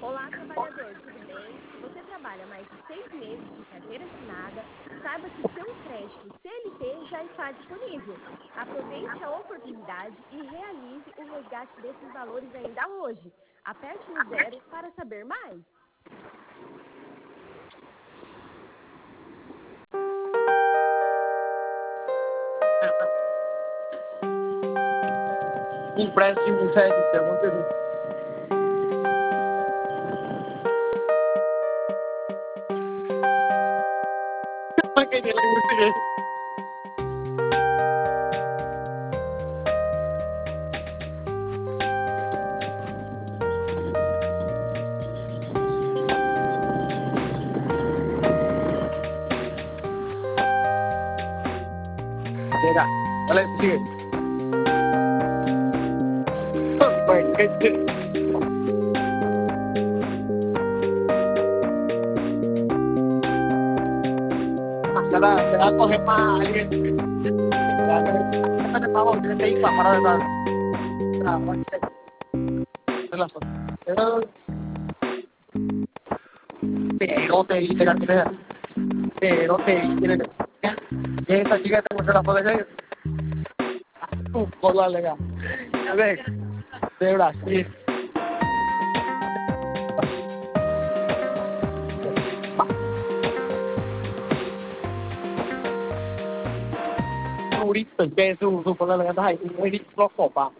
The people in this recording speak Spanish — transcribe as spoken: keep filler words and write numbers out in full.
Olá, trabalhador, tudo bem? Se você trabalha mais de seis meses de carteira assinada, saiba que seu crédito C L T já está disponível. Aproveite a oportunidade e realize o resgate desses valores ainda hoje. Aperte no zero para saber mais. Empréstimo sério, alguma coisa. Mas quem tem língua portuguesa? Mira, dale, sigue. Pues, ¿qué te- Ah, se la, se la coge más a alguien. Se la coge- Hazme el favor, tienes que ir para parar de dar. Ah, bueno, se la coge. Pero pero te dice la primera. Pero te dice la y esta chica te se la puede leer. Tu cola legal. A ver, de Brasil. Turista, que es su, su cola legal. Ay, muy rico, copa.